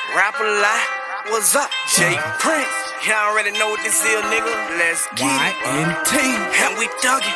Rap a lot, what's up? Jay Prince, y'all already know what this is, nigga. Let's get it. YNT, and we thuggin',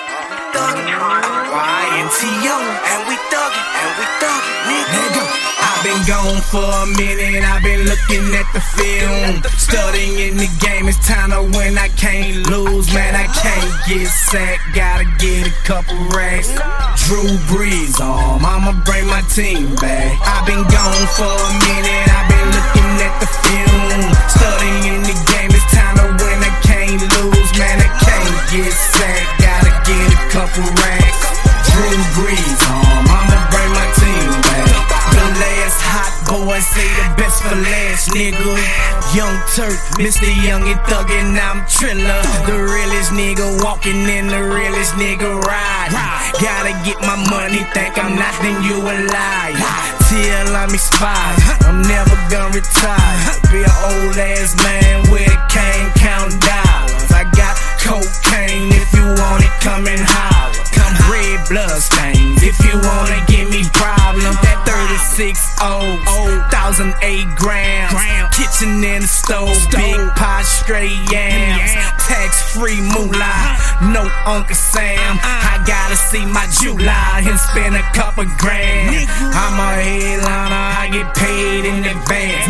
YNTO, and we thuggin', nigga. I've been gone for a minute, I've been looking at the film, studying the game, it's time to win, I can't lose, man, I can't get sacked, gotta get a couple racks. Drew Brees on, I'ma bring my team back. I've been gone for a minute, I've been looking at the film, studying the game, it's time to win, I can't lose, man, I can't get sacked, gotta get a couple racks. Drew Brees on, I'ma bring my team back. The last hot boy say the best for last, nigga. Young Turk, Mr. Young and Thuggin', I'm Triller. The realest nigga walking in, the realest nigga riding. Gotta get my money, think I'm not, then you a liar. Till I'm expired, I'm never gonna retire. Be an old ass man with a cane, count dollars. I got cocaine, if you want it, come and holler. Come red blood stains, if you wanna give me problems. That 36 O's, 1,008 grams. Kitchen in the stove, big pot, straight yams. Tax-free moolah, no Uncle Sam. I gotta see my July and spend a couple grand. I'm a headliner, I get paid in advance.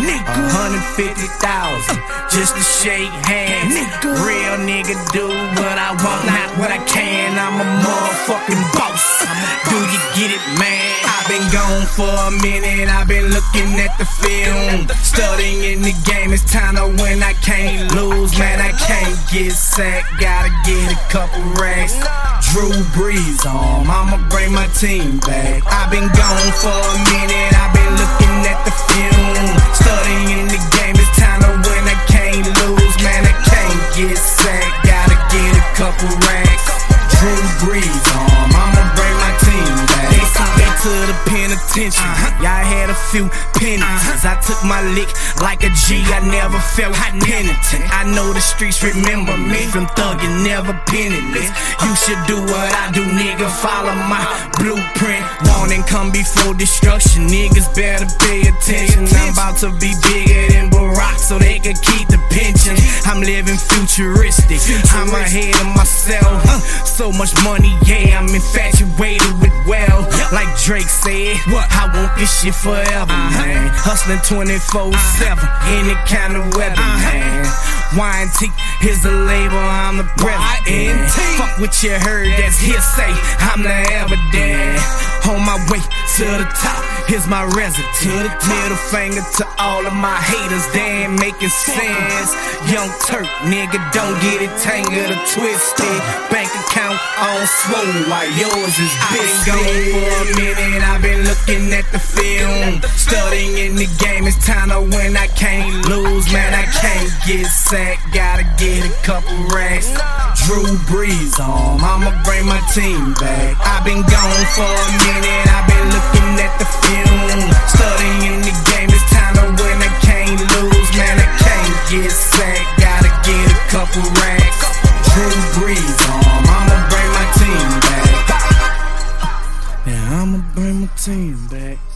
150,000 just to shake hands. Real nigga do what I want, not what I can. I'm a motherfucking boss. Do you get it, man? I've been gone for a minute, I've been looking at the film, studying the game, it's time to win, I can't lose, man, I can't get sacked, gotta get a couple racks. Drew Brees on, I'ma bring my team back. I've been gone for a minute, I've been looking at the film, studying the game, it's time to win, I can't lose, man, I can't get sacked, gotta get a couple racks. Drew Brees on, I'ma bring my team back. They sent me to the penitentiary, y'all had a few penalties. I took my lick like a G, I never felt penitent. I know the streets remember me from thuggin', never penniless. You should do what I do, nigga, follow my blueprint. Warning come before destruction, niggas better pay attention. I'm about to be bigger than Barack so they can keep the pension. I'm living futuristic, I'm ahead of myself. So much money, yeah, I'm infatuated with wealth. Like Drake said, I want this shit forever, man. Hustling 24/7, any kind of weather, man. YNT is the label, I'm the president. Fuck what you heard, that's hearsay, I'm the evidence. On my way to the top, here's my resident. Middle finger to all of my haters, they ain't making sense. Young Turk, nigga, don't get it tangled or twisted. Bank account on swole while yours is big. I've been gone for a minute, I've been looking at the film, studying the game, it's time to win, I can't lose, man, I can't get sacked, gotta get a couple racks. Drew Brees on, I'ma bring my team back. I've been gone for a minute, I've been looking at the film, studying the game, it's time to win, I can't lose, man, I can't get sacked, gotta get a couple racks. Drew Brees on, I'ma bring my team back. Yeah, I'ma bring my team back.